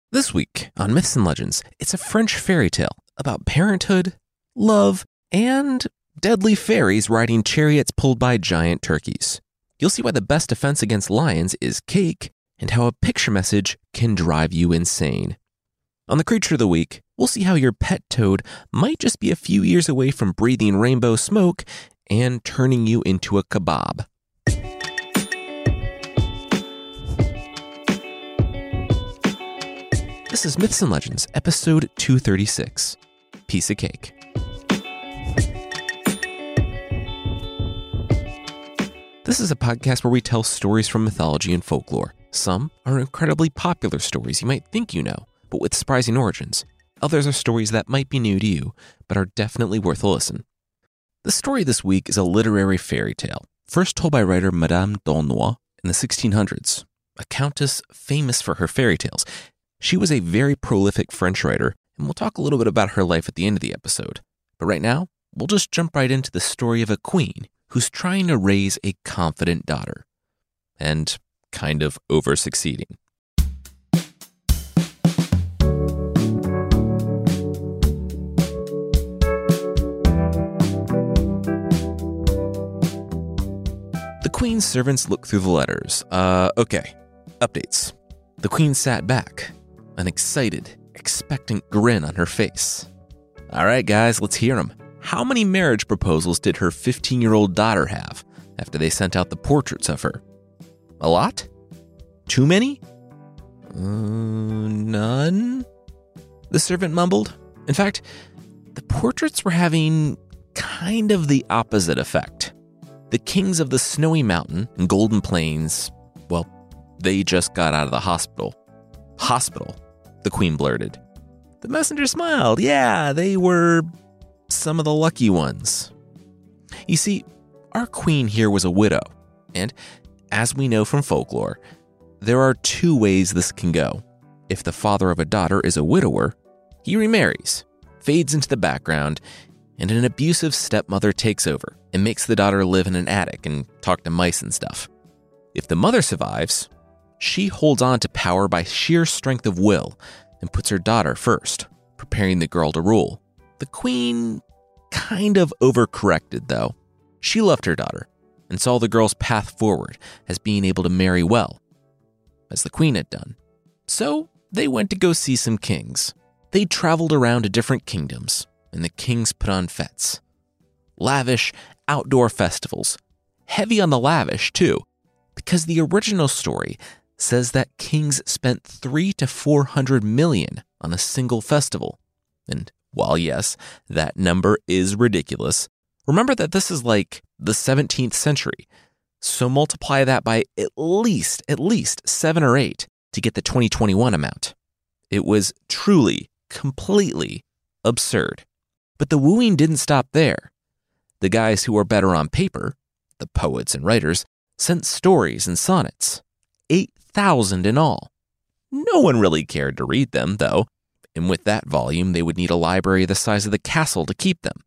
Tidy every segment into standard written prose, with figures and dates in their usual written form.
This week on Myths and Legends, it's a French fairy tale about parenthood, love, and deadly fairies riding chariots pulled by giant turkeys. You'll see why the best defense against lions is cake, and how a picture message can drive you insane. On the Creature of the Week, we'll see how your pet toad might just be a few years away from breathing rainbow smoke and turning you into a kebab. This is Myths and Legends, episode 236, Piece of Cake. This is a podcast where we tell stories from mythology and folklore. Some are incredibly popular stories you might think you know, but with surprising origins. Others are stories that might be new to you, but are definitely worth a listen. The story this week is a literary fairy tale, first told by writer Madame d'Aulnoy in the 1600s, a countess famous for her fairy tales. She was a very prolific French writer, and we'll talk a little bit about her life at the end of the episode. But right now, we'll just jump right into the story of a queen who's trying to raise a confident daughter, and kind of over-succeeding. The queen's servants looked through the letters. Okay, updates. The queen sat back, an excited, expectant grin on her face. All right, guys, let's hear them. How many marriage proposals did her 15-year-old daughter have after they sent out the portraits of her? A lot? Too many? None? The servant mumbled. In fact, the portraits were having kind of the opposite effect. The kings of the Snowy Mountain and Golden Plains, well, they just got out of the hospital. Hospital, the queen blurted. The messenger smiled. Yeah, they were some of the lucky ones. You see, our queen here was a widow, and as we know from folklore, there are two ways this can go. If the father of a daughter is a widower, he remarries, fades into the background, and an abusive stepmother takes over and makes the daughter live in an attic and talk to mice and stuff. If the mother survives, she holds on to power by sheer strength of will and puts her daughter first, preparing the girl to rule. The queen kind of overcorrected, though. She loved her daughter and saw the girl's path forward as being able to marry well, as the queen had done. So they went to go see some kings. They traveled around to different kingdoms, and the kings put on fetes. Lavish outdoor festivals. Heavy on the lavish, too, because the original story says that kings spent $300 to $400 million on a single festival. And while yes, that number is ridiculous, remember that this is like the 17th century. So multiply that by at least 7 or 8 to get the 2021 amount. It was truly, completely absurd. But the wooing didn't stop there. The guys who were better on paper, the poets and writers, sent stories and sonnets. 8,000 in all. No one really cared to read them, though, and with that volume, they would need a library the size of the castle to keep them.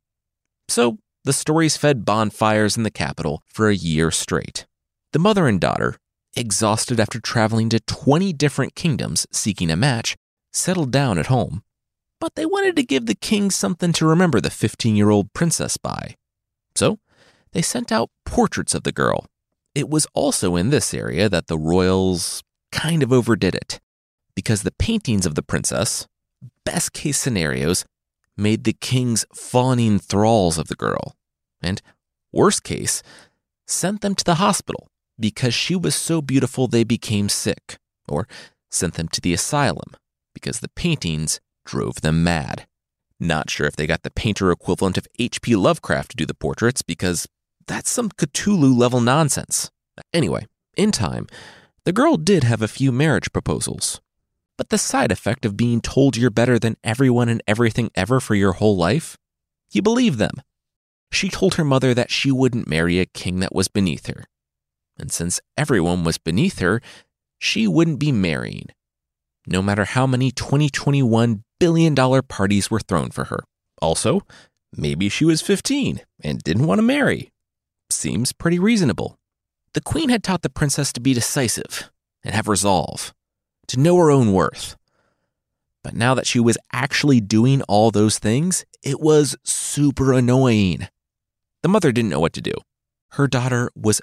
So the stories fed bonfires in the capital for a year straight. The mother and daughter, exhausted after traveling to 20 different kingdoms seeking a match, settled down at home. But they wanted to give the king something to remember the 15-year-old princess by. So they sent out portraits of the girl. It was also in this area that the royals kind of overdid it, because the paintings of the princess, best case scenarios, made the kings fawning thralls of the girl, and worst case, sent them to the hospital because she was so beautiful they became sick, or sent them to the asylum because the paintings drove them mad. Not sure if they got the painter equivalent of H.P. Lovecraft to do the portraits, because that's some Cthulhu-level nonsense. Anyway, in time, the girl did have a few marriage proposals. But the side effect of being told you're better than everyone and everything ever for your whole life? You believe them. She told her mother that she wouldn't marry a king that was beneath her. And since everyone was beneath her, she wouldn't be marrying, no matter how many $20-21 billion parties were thrown for her. Also, maybe she was 15 and didn't want to marry. Seems pretty reasonable. The queen had taught the princess to be decisive and have resolve, to know her own worth. But now that she was actually doing all those things, it was super annoying. The mother didn't know what to do. Her daughter was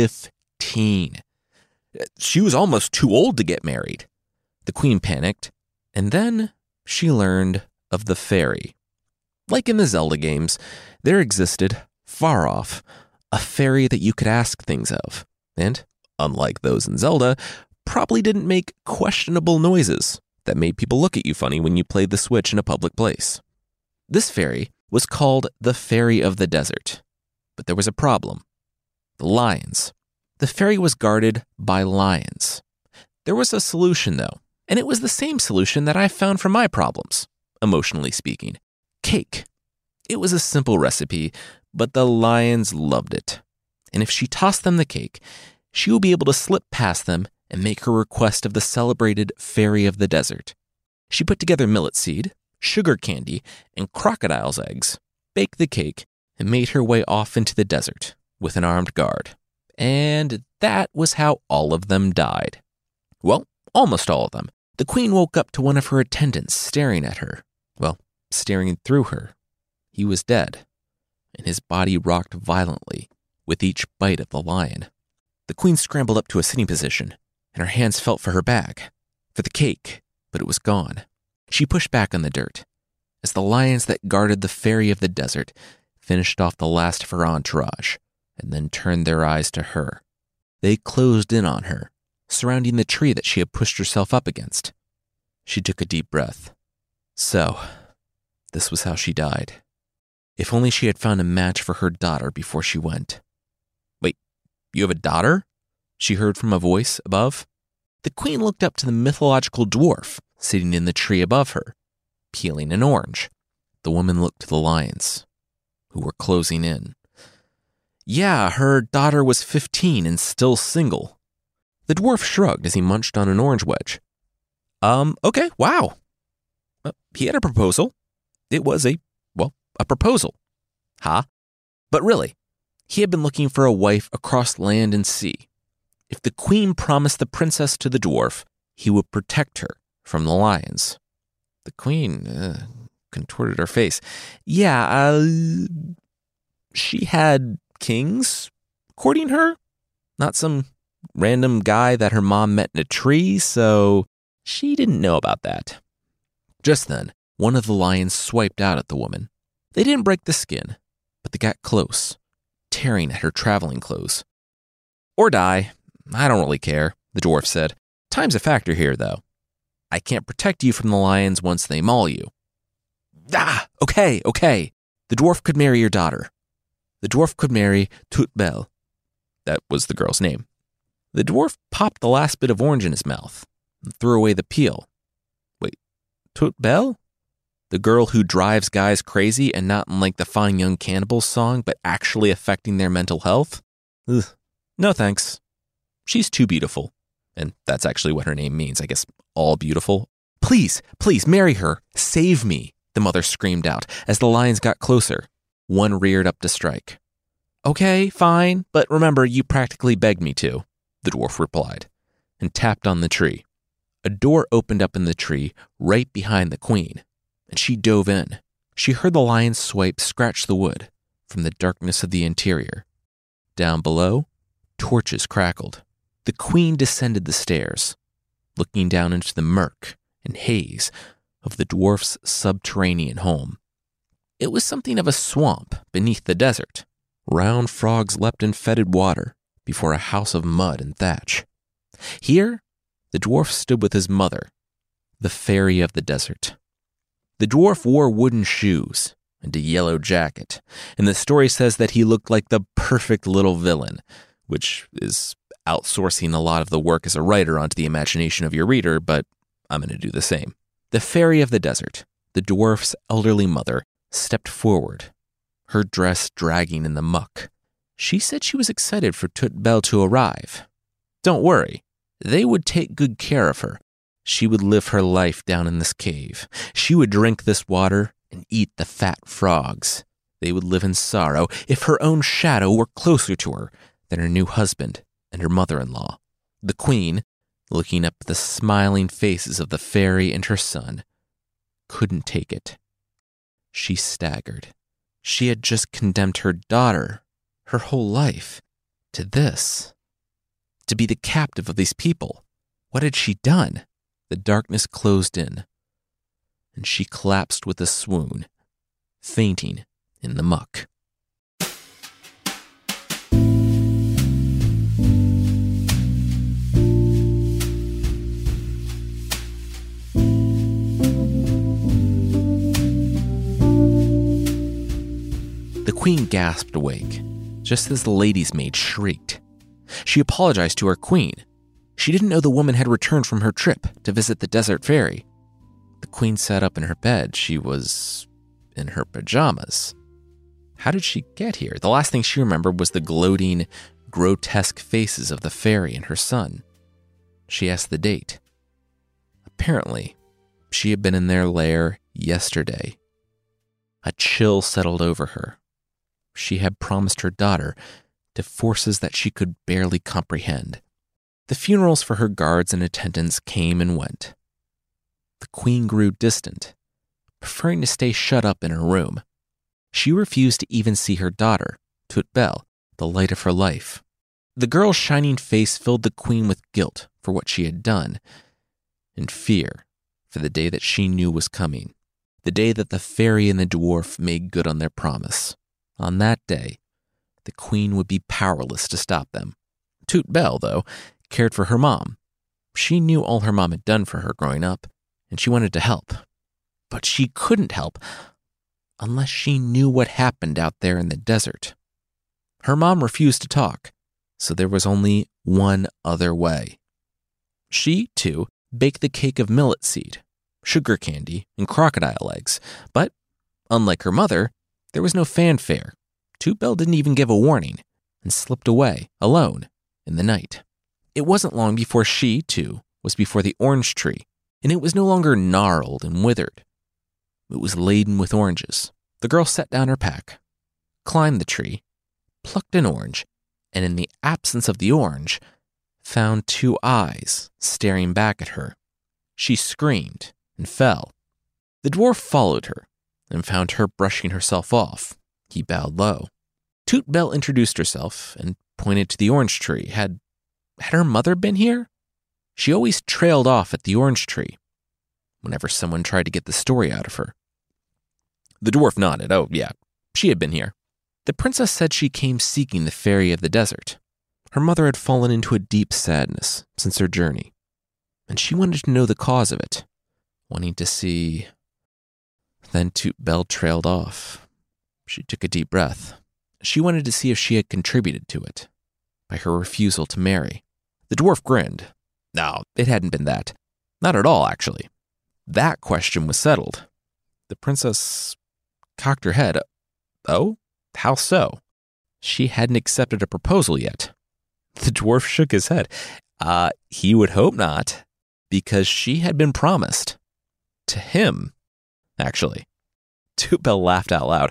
15. She was almost too old to get married. The queen panicked, and then she learned of the fairy. Like in the Zelda games, there existed, far off, a fairy that you could ask things of, and, unlike those in Zelda, probably didn't make questionable noises that made people look at you funny when you played the Switch in a public place. This fairy was called the Fairy of the Desert, but there was a problem. The lions. The fairy was guarded by lions. There was a solution, though, and it was the same solution that I found for my problems, emotionally speaking. Cake. It was a simple recipe, but the lions loved it. And if she tossed them the cake, she would be able to slip past them and make her request of the celebrated Fairy of the Desert. She put together millet seed, sugar candy, and crocodile's eggs, baked the cake, and made her way off into the desert with an armed guard. And that was how all of them died. Well, almost all of them. The queen woke up to one of her attendants staring at her. Well, staring through her. He was dead, and his body rocked violently with each bite of the lion. The queen scrambled up to a sitting position, and her hands felt for her bag, for the cake, but it was gone. She pushed back on the dirt, as the lions that guarded the Fairy of the Desert finished off the last of her entourage, and then turned their eyes to her. They closed in on her, surrounding the tree that she had pushed herself up against. She took a deep breath. So, this was how she died. If only she had found a match for her daughter before she went. Wait, you have a daughter? She heard from a voice above. The queen looked up to the mythological dwarf sitting in the tree above her, peeling an orange. The woman looked to the lions, who were closing in. Yeah, her daughter was 15 and still single. The dwarf shrugged as he munched on an orange wedge. Okay, wow. He had a proposal. It was a proposal. Huh? But really, he had been looking for a wife across land and sea. If the queen promised the princess to the dwarf, he would protect her from the lions. The queen contorted her face. Yeah, she had kings courting her, not some random guy that her mom met in a tree, so she didn't know about that. Just then, one of the lions swiped out at the woman. They didn't break the skin, but they got close, tearing at her traveling clothes. Or die. I don't really care, the dwarf said. Time's a factor here, though. I can't protect you from the lions once they maul you. Okay. The dwarf could marry your daughter. The dwarf could marry Toute Belle. That was the girl's name. The dwarf popped the last bit of orange in his mouth and threw away the peel. Wait, Toute Belle? The girl who drives guys crazy and not in like the Fine Young Cannibals song, but actually affecting their mental health? Ugh. No thanks. She's too beautiful. And that's actually what her name means, I guess, all beautiful. Please, marry her. Save me, the mother screamed out as the lions got closer. One reared up to strike. Okay, fine, but remember, you practically begged me to, the dwarf replied, and tapped on the tree. A door opened up in the tree right behind the queen, and she dove in. She heard the lion's swipe scratch the wood from the darkness of the interior. Down below, torches crackled. The queen descended the stairs, looking down into the murk and haze of the dwarf's subterranean home. It was something of a swamp beneath the desert. Round frogs leapt in fetid water before a house of mud and thatch. Here, the dwarf stood with his mother, the Fairy of the Desert. The dwarf wore wooden shoes and a yellow jacket, and the story says that he looked like the perfect little villain, which is outsourcing a lot of the work as a writer onto the imagination of your reader, but I'm going to do the same. The Fairy of the Desert, the dwarf's elderly mother, stepped forward, her dress dragging in the muck. She said she was excited for Toute Belle to arrive. Don't worry, they would take good care of her. She would live her life down in this cave. She would drink this water and eat the fat frogs. They would live in sorrow if her own shadow were closer to her than her new husband and her mother-in-law. The queen, looking up at the smiling faces of the fairy and her son, couldn't take it. She staggered. She had just condemned her daughter, her whole life, to this. To be the captive of these people. What had she done? The darkness closed in, and she collapsed with a swoon, fainting in the muck. The queen gasped awake, just as the lady's maid shrieked. She apologized to her queen. She didn't know the woman had returned from her trip to visit the desert fairy. The queen sat up in her bed. She was in her pajamas. How did she get here? The last thing she remembered was the gloating, grotesque faces of the fairy and her son. She asked the date. Apparently, she had been in their lair yesterday. A chill settled over her. She had promised her daughter to forces that she could barely comprehend. The funerals for her guards and attendants came and went. The queen grew distant, preferring to stay shut up in her room. She refused to even see her daughter, Tut Bel, the light of her life. The girl's shining face filled the queen with guilt for what she had done, and fear for the day that she knew was coming, the day that the fairy and the dwarf made good on their promise. On that day, the queen would be powerless to stop them. Tut Bel, though, cared for her mom. She knew all her mom had done for her growing up, and she wanted to help. But she couldn't help unless she knew what happened out there in the desert. Her mom refused to talk, so there was only one other way. She, too, baked the cake of millet seed, sugar candy, and crocodile eggs, but, unlike her mother, there was no fanfare. Tut Bel didn't even give a warning and slipped away, alone, in the night. It wasn't long before she, too, was before the orange tree, and it was no longer gnarled and withered. It was laden with oranges. The girl set down her pack, climbed the tree, plucked an orange, and in the absence of the orange, found two eyes staring back at her. She screamed and fell. The dwarf followed her and found her brushing herself off. He bowed low. Tut Bel introduced herself and pointed to the orange tree. Had her mother been here? She always trailed off at the orange tree whenever someone tried to get the story out of her. The dwarf nodded. Oh, yeah, she had been here. The princess said she came seeking the fairy of the desert. Her mother had fallen into a deep sadness since her journey, and she wanted to know the cause of it, wanting to see. Then Tut Bel trailed off. She took a deep breath. She wanted to see if she had contributed to it by her refusal to marry. The dwarf grinned. No, it hadn't been that. Not at all, actually. That question was settled. The princess cocked her head. Oh? How so? She hadn't accepted a proposal yet. The dwarf shook his head. He would hope not, because she had been promised. To him, actually. Tut Bel laughed out loud.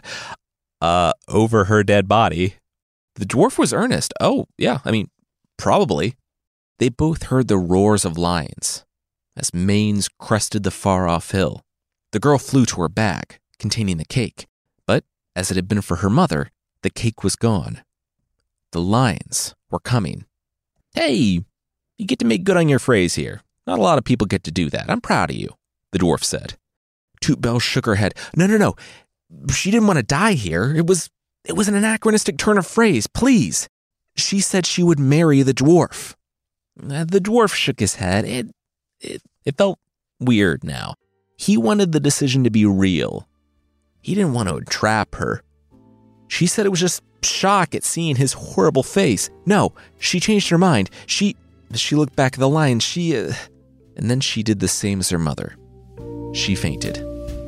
Over her dead body. The dwarf was earnest. Oh, yeah, probably. They both heard the roars of lions as manes crested the far-off hill. The girl flew to her bag, containing the cake, but as it had been for her mother, the cake was gone. The lions were coming. Hey, you get to make good on your phrase here. Not a lot of people get to do that. I'm proud of you, the dwarf said. Tut Bel shook her head. No. She didn't want to die here. It was an anachronistic turn of phrase, please. She said she would marry the dwarf. The dwarf shook his head. It felt weird now. He wanted the decision to be real. He didn't want to entrap her. She said it was just shock at seeing his horrible face. No, she changed her mind. She looked back at the lion. And then she did the same as her mother. She fainted.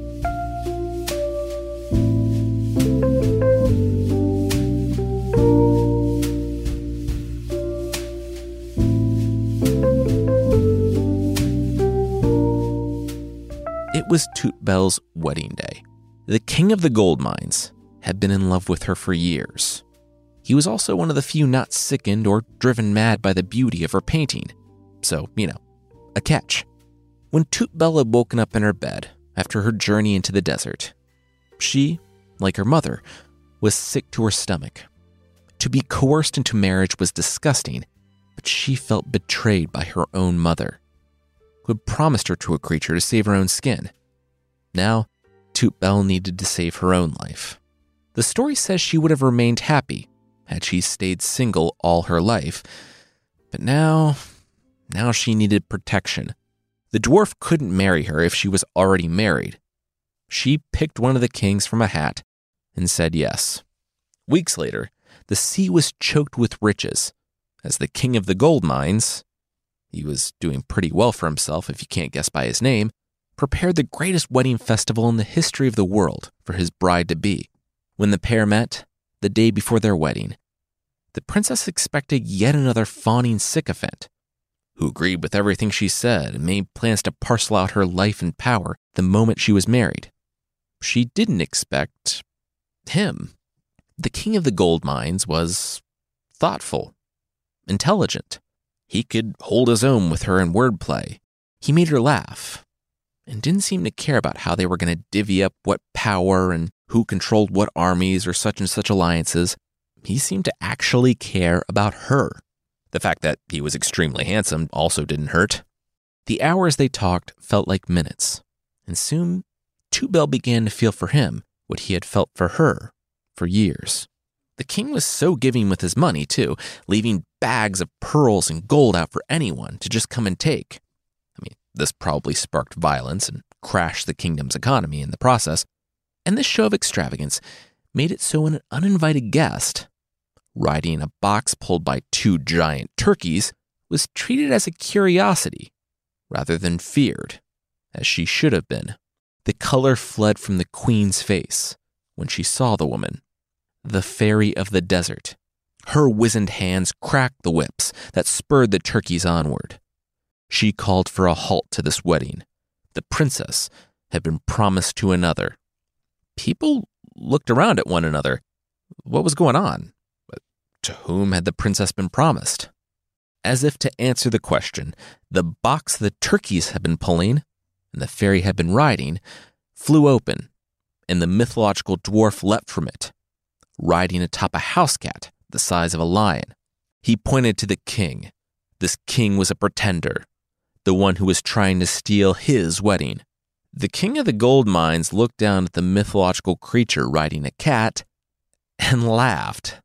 It was Tut Bel's wedding day. The king of the gold mines had been in love with her for years. He was also one of the few not sickened or driven mad by the beauty of her painting. So, a catch. When Tut Bel had woken up in her bed after her journey into the desert. She, like her mother, was sick to her stomach. To be coerced into marriage was disgusting, but she felt betrayed by her own mother, who had promised her to a creature to save her own skin. Now, Tootbell needed to save her own life. The story says she would have remained happy had she stayed single all her life, but now she needed protection. The dwarf couldn't marry her if she was already married. She picked one of the kings from a hat and said yes. Weeks later, the sea was choked with riches, as the king of the gold mines, he was doing pretty well for himself if you can't guess by his name, prepared the greatest wedding festival in the history of the world for his bride-to-be. When the pair met, the day before their wedding, the princess expected yet another fawning sycophant, who agreed with everything she said and made plans to parcel out her life and power the moment she was married. She didn't expect him. The king of the gold mines was thoughtful, intelligent. He could hold his own with her in wordplay. He made her laugh and didn't seem to care about how they were going to divvy up what power and who controlled what armies or such and such alliances. He seemed to actually care about her. The fact that he was extremely handsome also didn't hurt. The hours they talked felt like minutes, and soon Tootbell began to feel for him what he had felt for her for years. The king was so giving with his money, too, leaving bags of pearls and gold out for anyone to just come and take. I mean, this probably sparked violence and crashed the kingdom's economy in the process, and this show of extravagance made it so an uninvited guest, riding a box pulled by 2 giant turkeys, was treated as a curiosity rather than feared, as she should have been. The color fled from the queen's face when she saw the woman, the fairy of the desert. Her wizened hands cracked the whips that spurred the turkeys onward. She called for a halt to this wedding. The princess had been promised to another. People looked around at one another. What was going on? To whom had the princess been promised? As if to answer the question, the box the turkeys had been pulling and the fairy had been riding flew open, and the mythological dwarf leapt from it, riding atop a house cat the size of a lion. He pointed to the king. This king was a pretender, the one who was trying to steal his wedding. The king of the gold mines looked down at the mythological creature riding a cat and laughed.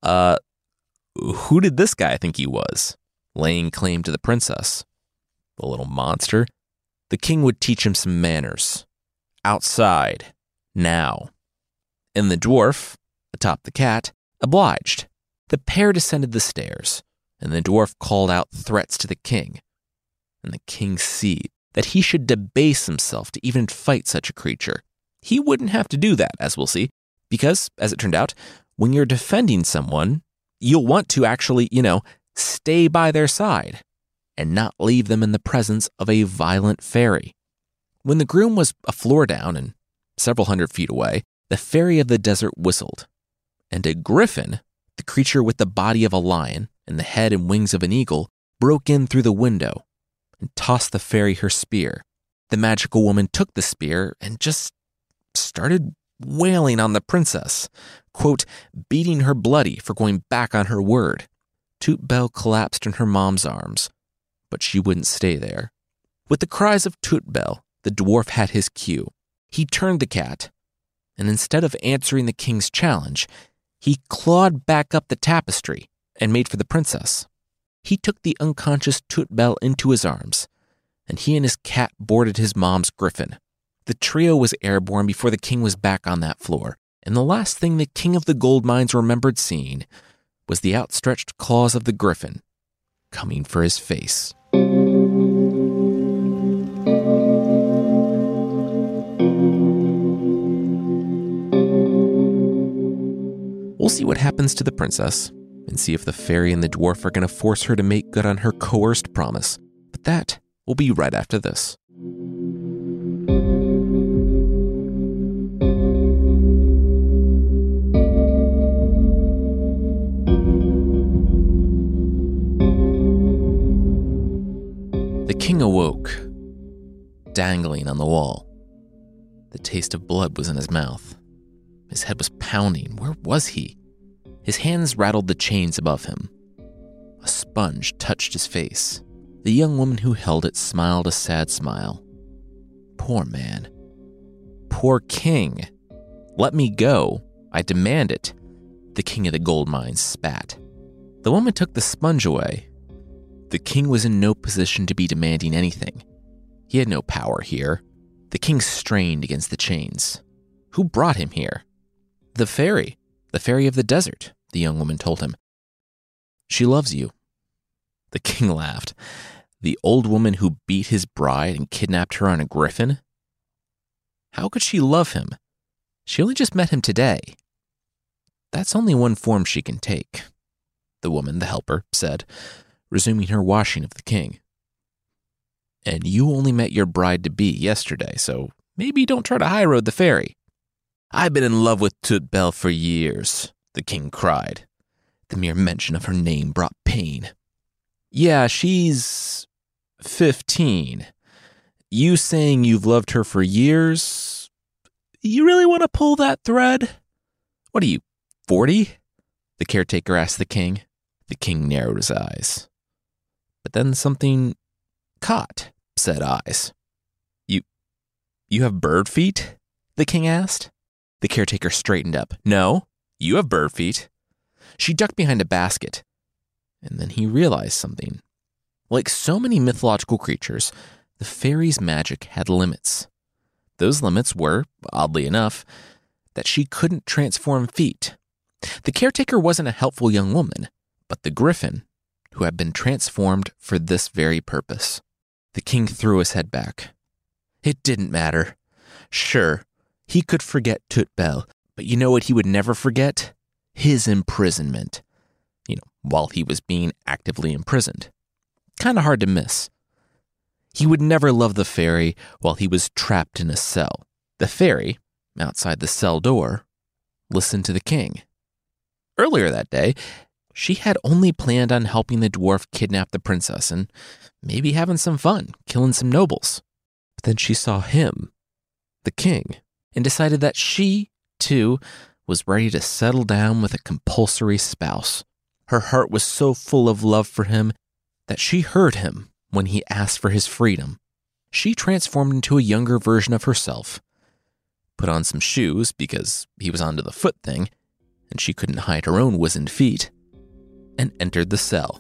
Who did this guy think he was, laying claim to the princess? The little monster. The king would teach him some manners. Outside. Now. And the dwarf, atop the cat, obliged. The pair descended the stairs, and the dwarf called out threats to the king. And the king seized that he should debase himself to even fight such a creature. He wouldn't have to do that, as we'll see, because, as it turned out, when you're defending someone, you'll want to actually, stay by their side and not leave them in the presence of a violent fairy. When the groom was a floor down and several hundred feet away, the fairy of the desert whistled, and a griffin, the creature with the body of a lion and the head and wings of an eagle, broke in through the window and tossed the fairy her spear. The magical woman took the spear and just started wailing on the princess, quote, beating her bloody for going back on her word. Tootbell collapsed in her mom's arms, but she wouldn't stay there. With the cries of Tootbell, the dwarf had his cue. He turned the cat, and instead of answering the king's challenge, he clawed back up the tapestry and made for the princess. He took the unconscious Tootbell into his arms, and he and his cat boarded his mom's griffin. The trio was airborne before the king was back on that floor, and the last thing the king of the gold mines remembered seeing was the outstretched claws of the griffin coming for his face. We'll see what happens to the princess and see if the fairy and the dwarf are going to force her to make good on her coerced promise. But that will be right after this. The king awoke, dangling on the wall. The taste of blood was in his mouth. His head was pounding. Where was he? His hands rattled the chains above him. A sponge touched his face. The young woman who held it smiled a sad smile. Poor man. Poor king. Let me go. I demand it. The king of the gold mines spat. The woman took the sponge away. The king was in no position to be demanding anything. He had no power here. The king strained against the chains. Who brought him here? The fairy of the desert, the young woman told him. She loves you. The king laughed. The old woman who beat his bride and kidnapped her on a griffin? How could she love him? She only just met him today. That's only one form she can take, the woman, the helper, said, resuming her washing of the king. And you only met your bride-to-be yesterday, so maybe don't try to high-road the fairy. I've been in love with Tut-Bel for years, the king cried. The mere mention of her name brought pain. Yeah, she's 15. You saying you've loved her for years? You really want to pull that thread? What are you, 40? The caretaker asked the king. The king narrowed his eyes. But then something caught said eyes. You have bird feet? The king asked. The caretaker straightened up. No, you have bird feet. She ducked behind a basket. And then he realized something. Like so many mythological creatures, the fairy's magic had limits. Those limits were, oddly enough, that she couldn't transform feet. The caretaker wasn't a helpful young woman, but the griffin, who had been transformed for this very purpose. The king threw his head back. It didn't matter. Sure, he could forget Tut-Bel, but you know what he would never forget? His imprisonment. While he was being actively imprisoned. Kind of hard to miss. He would never love the fairy while he was trapped in a cell. The fairy, outside the cell door, listened to the king. Earlier that day, she had only planned on helping the dwarf kidnap the princess and maybe having some fun, killing some nobles. But then she saw him, the king, and decided that she, too, was ready to settle down with a compulsory spouse. Her heart was so full of love for him that she heard him when he asked for his freedom. She transformed into a younger version of herself, put on some shoes because he was onto the foot thing, and she couldn't hide her own wizened feet, and entered the cell.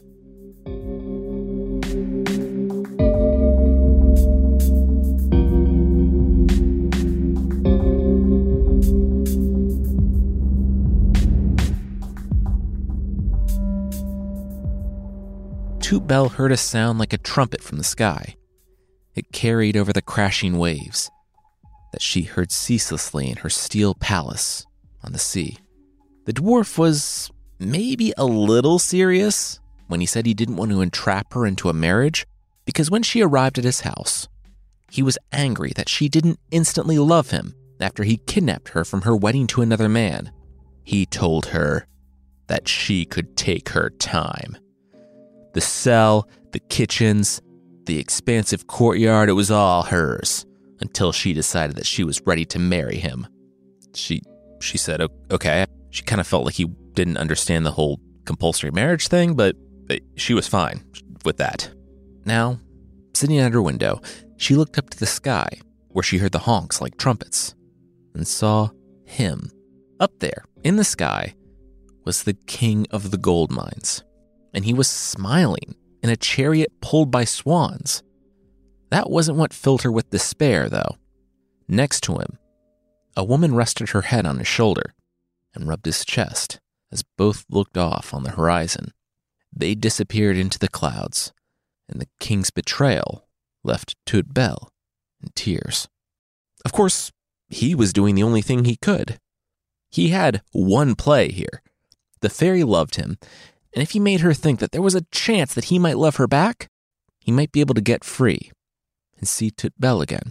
Tut-Bel heard a sound like a trumpet from the sky. It carried over the crashing waves that she heard ceaselessly in her steel palace on the sea. The dwarf was maybe a little serious when he said he didn't want to entrap her into a marriage, because when she arrived at his house, he was angry that she didn't instantly love him after he kidnapped her from her wedding to another man. He told her that she could take her time. The cell, the kitchens, the expansive courtyard, it was all hers until she decided that she was ready to marry him. She said, okay. She kind of felt like he didn't understand the whole compulsory marriage thing, but she was fine with that. Now, sitting at her window, she looked up to the sky where she heard the honks like trumpets and saw him. Up there, in the sky, was the king of the gold mines. And he was smiling in a chariot pulled by swans. That wasn't what filled her with despair, though. Next to him, a woman rested her head on his shoulder and rubbed his chest as both looked off on the horizon. They disappeared into the clouds, and the king's betrayal left Tut-Bel in tears. Of course, he was doing the only thing he could. He had one play here. The fairy loved him, and if he made her think that there was a chance that he might love her back, he might be able to get free and see Tut-Bel again.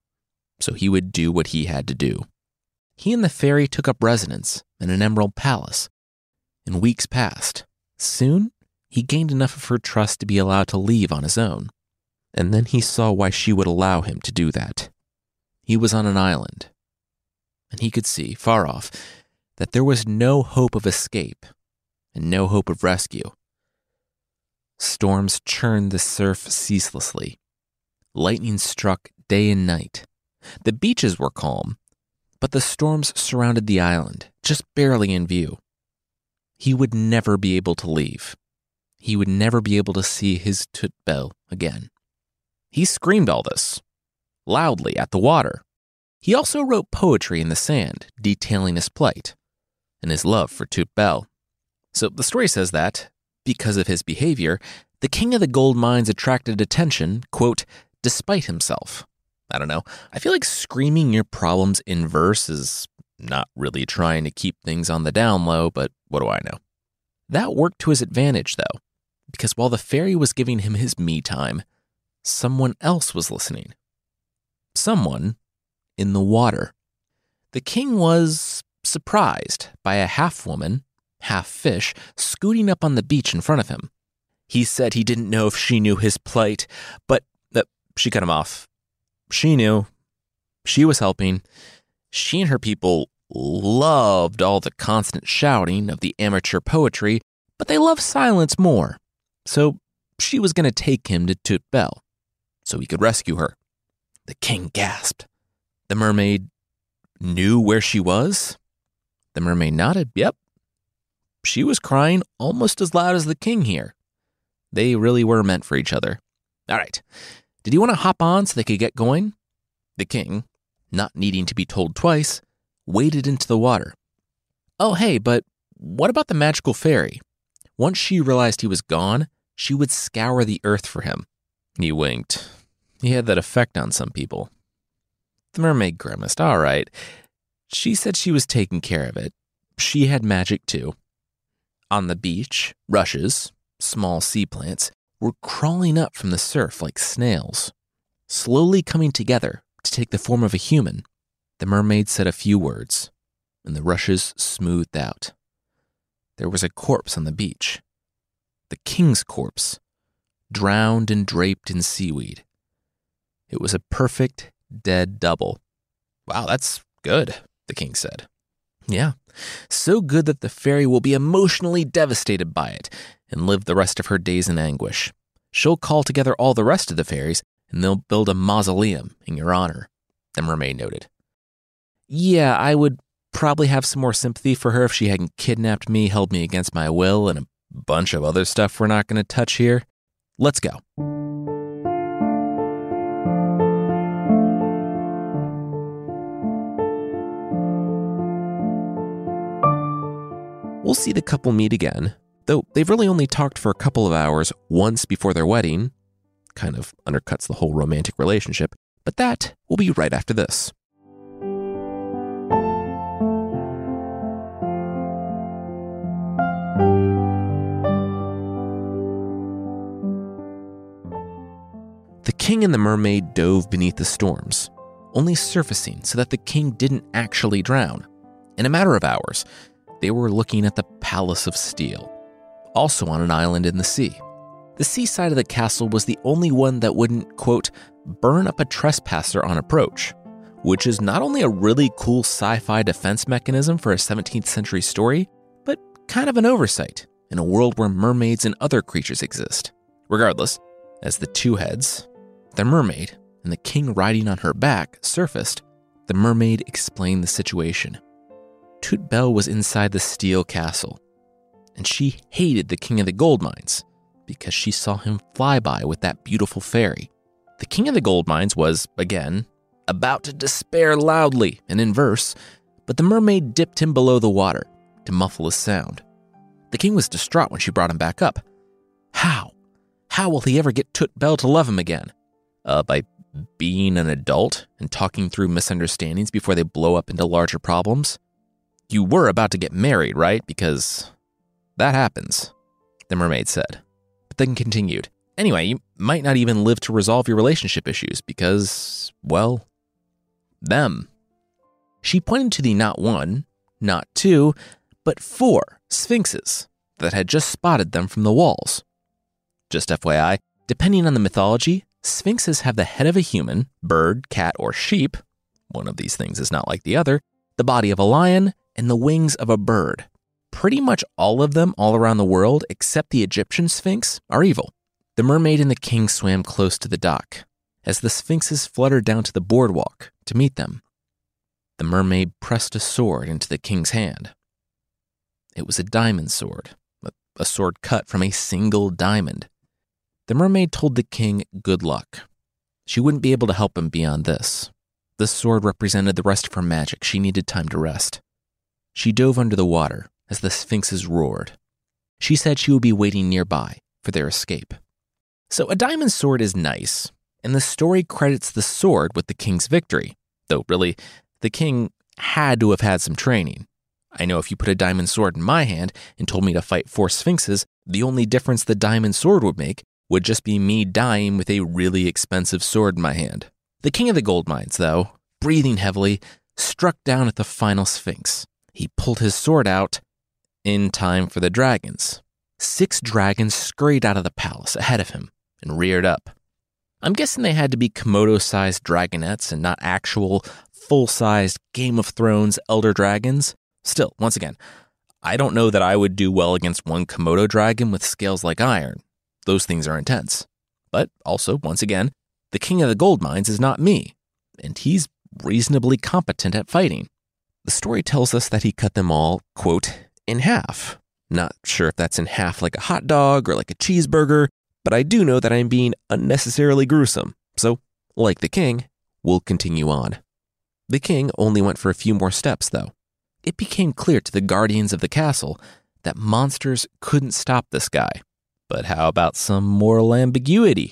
So he would do what he had to do. He and the fairy took up residence in an emerald palace, and weeks passed. Soon, he gained enough of her trust to be allowed to leave on his own, and then he saw why she would allow him to do that. he was on an island, and he could see, far off, that there was no hope of escape and no hope of rescue. Storms churned the surf ceaselessly. Lightning struck day and night. The beaches were calm, but the storms surrounded the island, just barely in view. He would never be able to leave. He would never be able to see his Tut Bell again. He screamed all this, loudly at the water. He also wrote poetry in the sand, detailing his plight and his love for Tut Bell. So the story says that, because of his behavior, the king of the gold mines attracted attention, quote, despite himself. I don't know. I feel like screaming your problems in verse is not really trying to keep things on the down low, but what do I know? That worked to his advantage, though, because while the fairy was giving him his me time, someone else was listening. Someone in the water. The king was surprised by a half-woman, half-fish, scooting up on the beach in front of him. He said he didn't know if she knew his plight, but she cut him off. She knew. She was helping. She and her people loved all the constant shouting of the amateur poetry, but they loved silence more. So she was going to take him to Tut Bell so he could rescue her. The king gasped. The mermaid knew where she was? The mermaid nodded. Yep. She was crying almost as loud as the king here. They really were meant for each other. All right. Did he want to hop on so they could get going? The king, not needing to be told twice, waded into the water. Oh, hey, but what about the magical fairy? Once she realized he was gone, she would scour the earth for him. He winked. He had that effect on some people. The mermaid grimaced. All right. She said she was taking care of it. She had magic too. On the beach, rushes, small sea plants, were crawling up from the surf like snails, slowly coming together to take the form of a human. The mermaid said a few words, and the rushes smoothed out. There was a corpse on the beach. The king's corpse, drowned and draped in seaweed. It was a perfect dead double. Wow, that's good, the king said. Yeah, so good that the fairy will be emotionally devastated by it and live the rest of her days in anguish. She'll call together all the rest of the fairies, and they'll build a mausoleum in your honor, the mermaid noted. Yeah, I would probably have some more sympathy for her if she hadn't kidnapped me, held me against my will, and a bunch of other stuff we're not going to touch here. Let's go. We'll see the couple meet again, though they've really only talked for a couple of hours once before their wedding. Kind of undercuts the whole romantic relationship, but that will be right after this. The king and the mermaid dove beneath the storms, only surfacing so that the king didn't actually drown. In a matter of hours, they were looking at the Palace of Steel, also on an island in the sea. The seaside of the castle was the only one that wouldn't, quote, burn up a trespasser on approach, which is not only a really cool sci-fi defense mechanism for a 17th century story, but kind of an oversight in a world where mermaids and other creatures exist. Regardless, as the two heads, the mermaid and the king riding on her back, surfaced, the mermaid explained the situation. Tut Bell was inside the steel castle, and she hated the king of the gold mines because she saw him fly by with that beautiful fairy. The king of the gold mines was, again, about to despair loudly and in verse, but the mermaid dipped him below the water to muffle his sound. The king was distraught when she brought him back up. How? How will he ever get Tut Bell to love him again? By being an adult and talking through misunderstandings before they blow up into larger problems? You were about to get married, right? Because that happens, the mermaid said, but then continued. Anyway, you might not even live to resolve your relationship issues because, well, them. She pointed to the not one, not two, but 4 sphinxes that had just spotted them from the walls. Just FYI, depending on the mythology, sphinxes have the head of a human, bird, cat, or sheep, one of these things is not like the other, the body of a lion, and the wings of a bird. Pretty much all of them all around the world, except the Egyptian Sphinx, are evil. The mermaid and the king swam close to the dock, as the sphinxes fluttered down to the boardwalk to meet them. The mermaid pressed a sword into the king's hand. It was a diamond sword, a sword cut from a single diamond. The mermaid told the king good luck. She wouldn't be able to help him beyond this. The sword represented the rest of her magic. She needed time to rest. She dove under the water as the sphinxes roared. She said she would be waiting nearby for their escape. So a diamond sword is nice, and the story credits the sword with the king's victory, though really, the king had to have had some training. I know if you put a diamond sword in my hand and told me to fight 4 sphinxes, the only difference the diamond sword would make would just be me dying with a really expensive sword in my hand. The king of the gold mines, though, breathing heavily, struck down at the final sphinx. He pulled his sword out in time for the dragons. 6 dragons scurried out of the palace ahead of him and reared up. I'm guessing they had to be Komodo-sized dragonettes and not actual full-sized Game of Thrones elder dragons. Still, once again, I don't know that I would do well against one Komodo dragon with scales like iron. Those things are intense. But also, once again, the king of the gold mines is not me, and he's reasonably competent at fighting. The story tells us that he cut them all, quote, in half. Not sure if that's in half like a hot dog or like a cheeseburger, but I do know that I'm being unnecessarily gruesome. So, like the king, we'll continue on. The king only went for a few more steps, though. It became clear to the guardians of the castle that monsters couldn't stop this guy. But how about some moral ambiguity?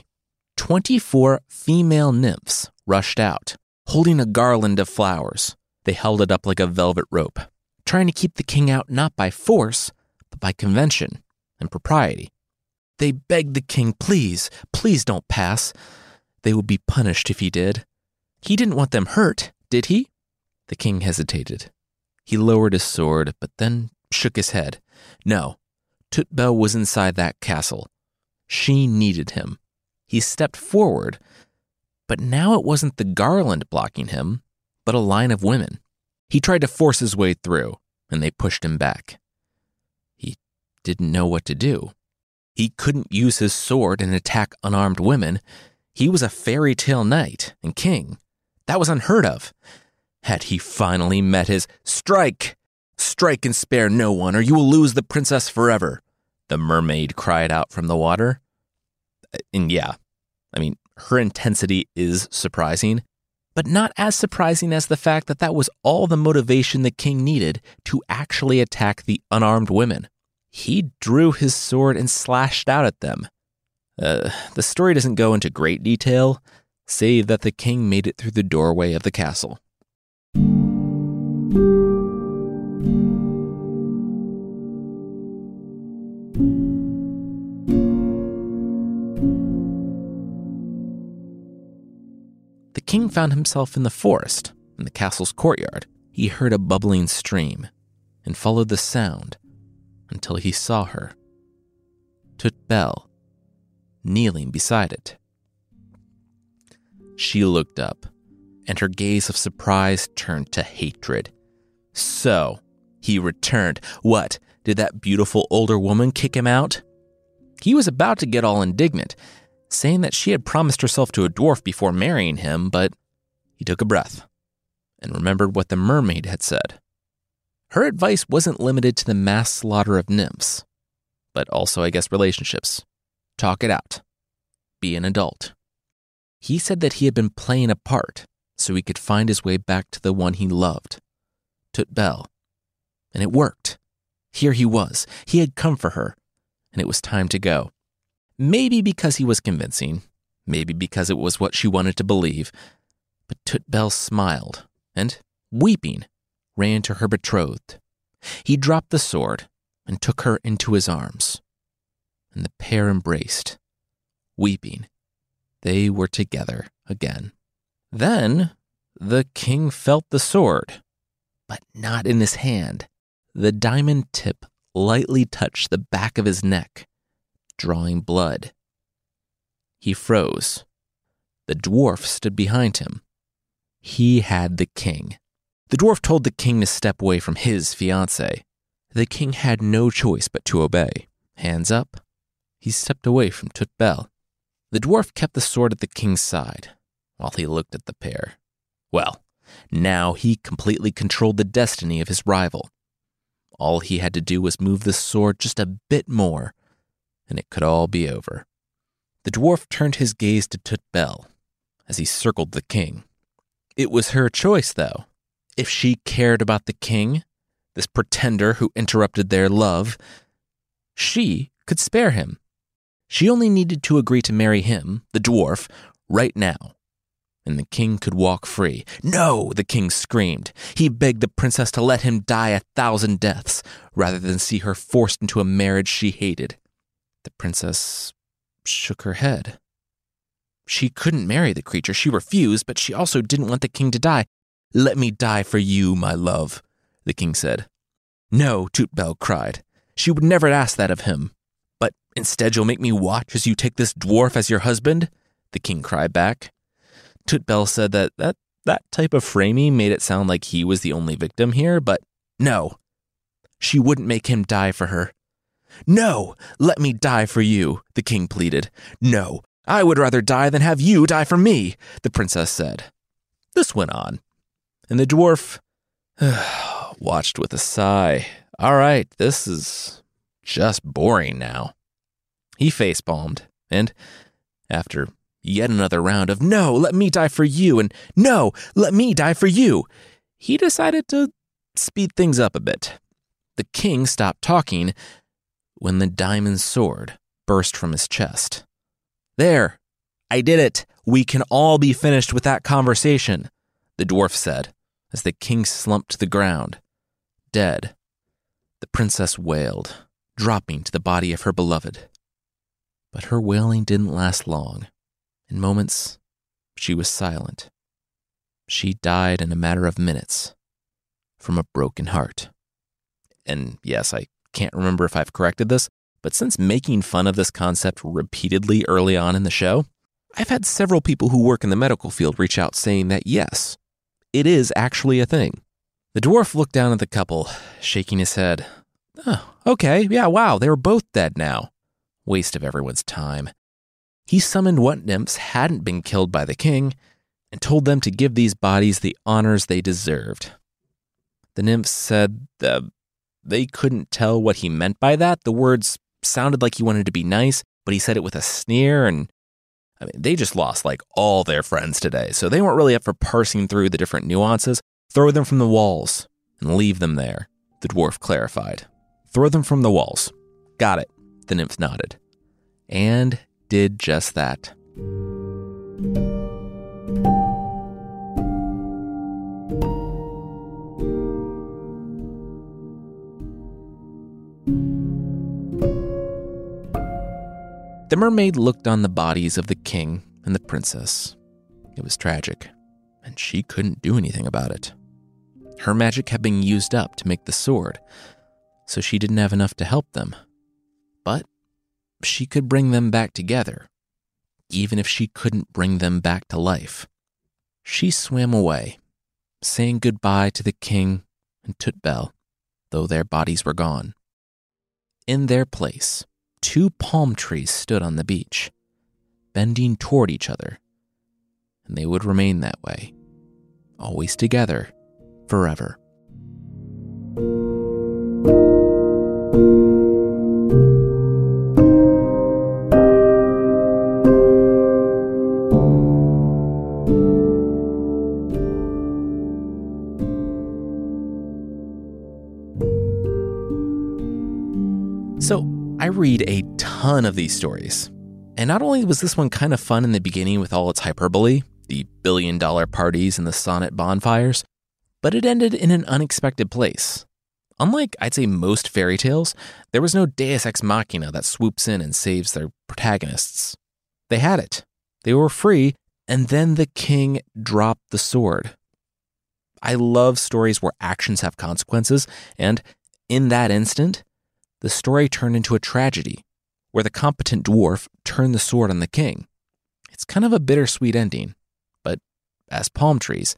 24 female nymphs rushed out, holding a garland of flowers. They held it up like a velvet rope, trying to keep the king out not by force, but by convention and propriety. They begged the king, please don't pass. They would be punished if he did. He didn't want them hurt, did he? The king hesitated. He lowered his sword, but then shook his head. No, Tutbel was inside that castle. She needed him. He stepped forward, but now it wasn't the garland blocking him, but a line of women. He tried to force his way through, and they pushed him back. He didn't know what to do. He couldn't use his sword and attack unarmed women. He was a fairy tale knight and king. That was unheard of. Had he finally met his strike? Strike and spare no one, or you will lose the princess forever, the mermaid cried out from the water. And yeah, her intensity is surprising, but not as surprising as the fact that that was all the motivation the king needed to actually attack the unarmed women. He drew his sword and slashed out at them. The story doesn't go into great detail, save that the king made it through the doorway of the castle. The king found himself in the forest, in the castle's courtyard. He heard a bubbling stream and followed the sound until he saw her, Tutbel, kneeling beside it. She looked up, and her gaze of surprise turned to hatred. So, he returned. What, did that beautiful older woman kick him out? He was about to get all indignant, saying that she had promised herself to a dwarf before marrying him, but he took a breath and remembered what the mermaid had said. Her advice wasn't limited to the mass slaughter of nymphs, but also, I guess, relationships. Talk it out. Be an adult. He said that he had been playing a part so he could find his way back to the one he loved, Tutbel. And it worked. Here he was. He had come for her, and it was time to go. Maybe because he was convincing, maybe because it was what she wanted to believe, but Tutbel smiled and, weeping, ran to her betrothed. He dropped the sword and took her into his arms, and the pair embraced. Weeping, they were together again. Then the king felt the sword, but not in his hand. The diamond tip lightly touched the back of his neck, drawing blood. He froze. The dwarf stood behind him. He had the king. The dwarf told the king to step away from his fiancée. The king had no choice but to obey. Hands up, he stepped away from Tut-Bel. The dwarf kept the sword at the king's side while he looked at the pair. Well, now he completely controlled the destiny of his rival. All he had to do was move the sword just a bit more, and it could all be over. The dwarf turned his gaze to Tut-Bel as he circled the king. It was her choice, though. If she cared about the king, this pretender who interrupted their love, she could spare him. She only needed to agree to marry him, the dwarf, right now, and the king could walk free. No, the king screamed. He begged the princess to let him die 1,000 deaths rather than see her forced into a marriage she hated. The princess shook her head. She couldn't marry the creature. She refused, but she also didn't want the king to die. "Let me die for you, my love," the king said. "No," Tut-Bel cried. "She would never ask that of him. But instead you'll make me watch as you take this dwarf as your husband?" the king cried back. Tut-Bel said that type of framing made it sound like he was the only victim here, but no. She wouldn't make him die for her. "No, let me die for you," the king pleaded. "No, I would rather die than have you die for me," the princess said. This went on, and the dwarf watched with a sigh. All right, this is just boring now. He facepalmed, and after yet another round of "No, let me die for you," and "No, let me die for you," he decided to speed things up a bit. The king stopped talking when the diamond sword burst from his chest. "There, I did it. We can all be finished with that conversation," the dwarf said, as the king slumped to the ground, dead. The princess wailed, dropping to the body of her beloved. But her wailing didn't last long. In moments, she was silent. She died in a matter of minutes from a broken heart. And yes, I can't remember if I've corrected this, but since making fun of this concept repeatedly early on in the show, I've had several people who work in the medical field reach out saying that yes, it is actually a thing. The dwarf looked down at the couple, shaking his head. "Oh, okay, yeah, wow, they were both dead now. Waste of everyone's time." He summoned what nymphs hadn't been killed by the king and told them to give these bodies the honors they deserved. The nymphs said they couldn't tell what he meant by that. The words sounded like he wanted to be nice, but he said it with a sneer, and they just lost like all their friends today, so they weren't really up for parsing through the different nuances. "Throw them from the walls and leave them there," the dwarf clarified. "Throw them from the walls." "Got it," the nymph nodded, and did just that. The mermaid looked on the bodies of the king and the princess. It was tragic, and she couldn't do anything about it. Her magic had been used up to make the sword, so she didn't have enough to help them. But she could bring them back together, even if she couldn't bring them back to life. She swam away, saying goodbye to the king and Tut-Bel, though their bodies were gone. In their place, 2 palm trees stood on the beach, bending toward each other, and they would remain that way, always together, forever. So, I read a ton of these stories, and not only was this one kind of fun in the beginning with all its hyperbole, the billion-dollar parties and the sonnet bonfires, but it ended in an unexpected place. Unlike, I'd say, most fairy tales, there was no deus ex machina that swoops in and saves their protagonists. They had it. They were free, and then the king dropped the sword. I love stories where actions have consequences, and in that instant, the story turned into a tragedy, where the competent dwarf turned the sword on the king. It's kind of a bittersweet ending, but as palm trees,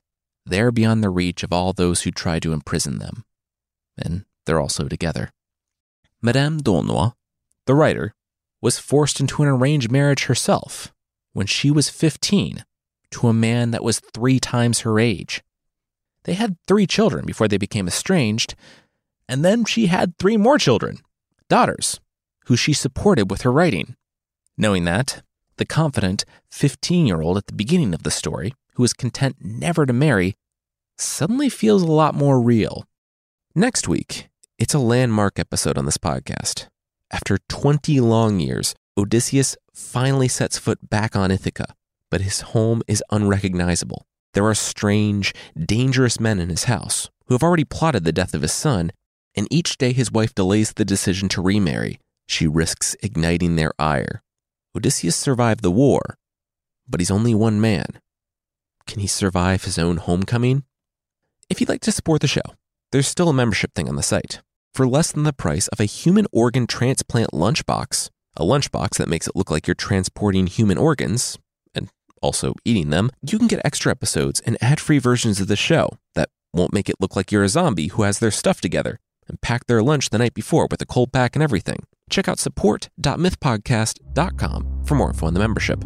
they're beyond the reach of all those who try to imprison them. And they're also together. Madame d'Aulnoy, the writer, was forced into an arranged marriage herself when she was 15 to a man that was 3 times her age. They had 3 children before they became estranged, and then she had 3 more children, daughters, who she supported with her writing. Knowing that, the confident 15-year-old at the beginning of the story, who is content never to marry, suddenly feels a lot more real. Next week, it's a landmark episode on this podcast. After 20 long years, Odysseus finally sets foot back on Ithaca, but his home is unrecognizable. There are strange, dangerous men in his house who have already plotted the death of his son, and each day his wife delays the decision to remarry. She risks igniting their ire. Odysseus survived the war, but he's only one man. Can he survive his own homecoming? If you'd like to support the show, there's still a membership thing on the site. For less than the price of a human organ transplant lunchbox, a lunchbox that makes it look like you're transporting human organs, and also eating them, you can get extra episodes and ad-free versions of the show that won't make it look like you're a zombie who has their stuff together and packed their lunch the night before with a cold pack and everything. Check out support.mythpodcast.com for more info on the membership.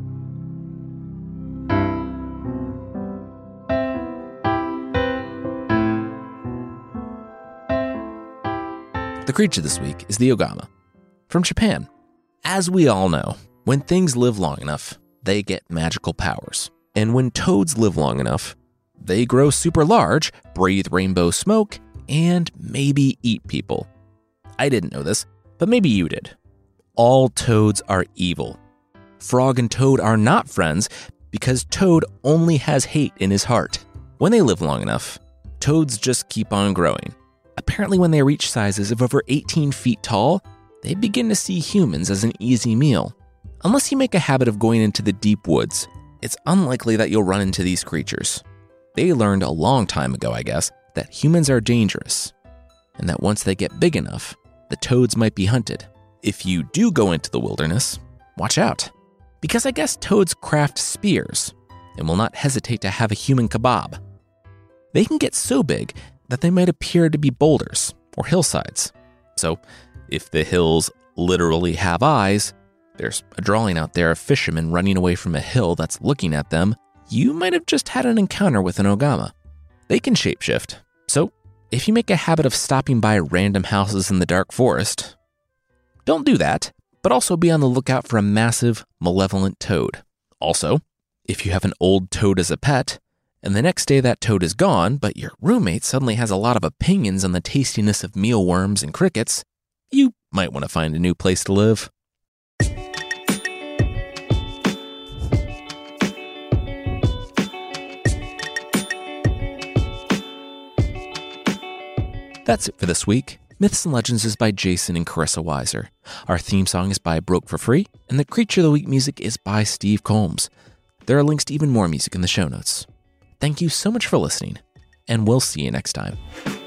The creature this week is the Ogama, from Japan. As we all know, when things live long enough, they get magical powers. And when toads live long enough, they grow super large, breathe rainbow smoke, and maybe eat people. I didn't know this, but maybe you did. All toads are evil. Frog and Toad are not friends because Toad only has hate in his heart. When they live long enough, toads just keep on growing. Apparently, when they reach sizes of over 18 feet tall, they begin to see humans as an easy meal. Unless you make a habit of going into the deep woods, it's unlikely that you'll run into these creatures. They learned a long time ago, I guess, that humans are dangerous, and that once they get big enough, the toads might be hunted. If you do go into the wilderness, watch out, because I guess toads craft spears and will not hesitate to have a human kebab. They can get so big that they might appear to be boulders or hillsides. So, if the hills literally have eyes, there's a drawing out there of fishermen running away from a hill that's looking at them, you might have just had an encounter with an Ogama. They can shapeshift, so if you make a habit of stopping by random houses in the dark forest, don't do that, but also be on the lookout for a massive, malevolent toad. Also, if you have an old toad as a pet, and the next day that toad is gone, but your roommate suddenly has a lot of opinions on the tastiness of mealworms and crickets, you might want to find a new place to live. That's it for this week. Myths and Legends is by Jason and Carissa Weiser. Our theme song is by Broke for Free, and the Creature of the Week music is by Steve Combs. There are links to even more music in the show notes. Thank you so much for listening, and we'll see you next time.